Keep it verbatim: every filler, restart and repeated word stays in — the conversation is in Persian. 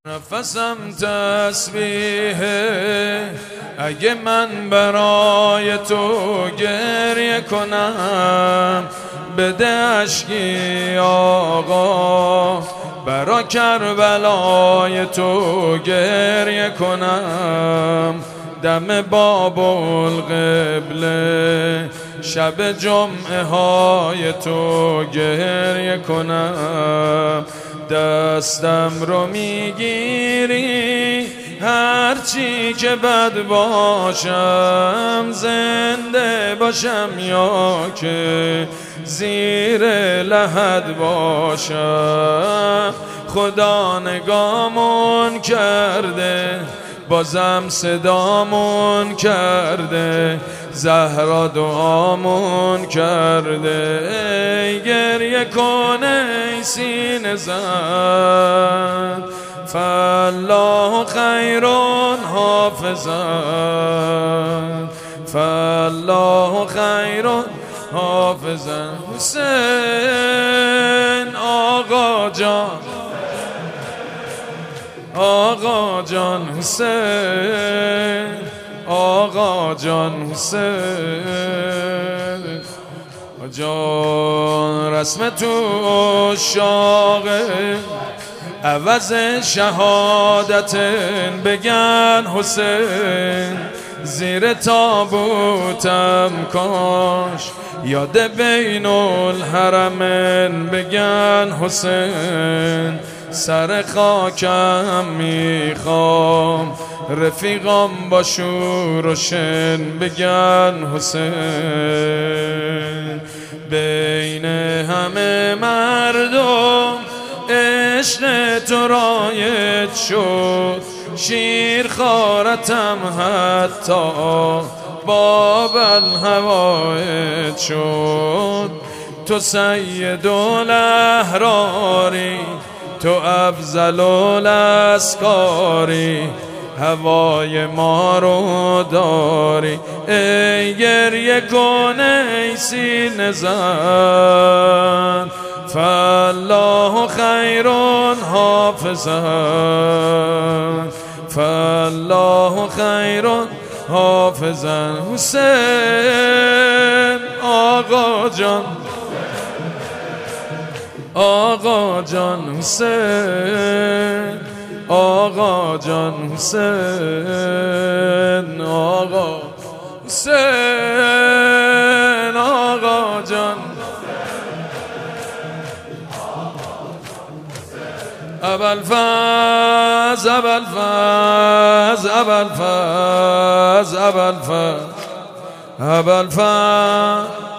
نفسم تسبیحه اگه من برای تو گریه کنم، بده اشکی آقا برا کربلای تو گریه کنم. دم باب القبله شب جمعه های تو گریه کنم. دستم رو میگیری هرچی که بد باشم، زنده باشم یا که زیر لحد باشم. خدا نگامون کرده بازم صدامون کرده، زهرا دعامون کرده. ای گریه کن ای سینه زن، فالله خیرون حافظن، فالله خیرون حافظن. حسین آقا جان، آقا جان حسین، آقا جان حسین جان. رسم تو شاقه عوض شهادت بگن حسین. زیر تابوتم کاش یاد بین الحرمین بگن حسین. سر خاکم میخوام رفیقام با شور و شن بگن حسین. بین همه مردم عشق تو رایج شد، شیر خارتم حتی باب الهوایج شد. تو سید الاحراری، تو افضل الاسکاری، هوای ما رو داری. ای گریه کن ای سینه زن، فالله خیرون حافظن، فالله خیرون حافظن. حسین آقا جان، آقا جان حسین، آقا جان حسین، آقا حسین، آقا جان. ابوالفضل ابوالفضل ابوالفضل ابوالفضل ابوالفضل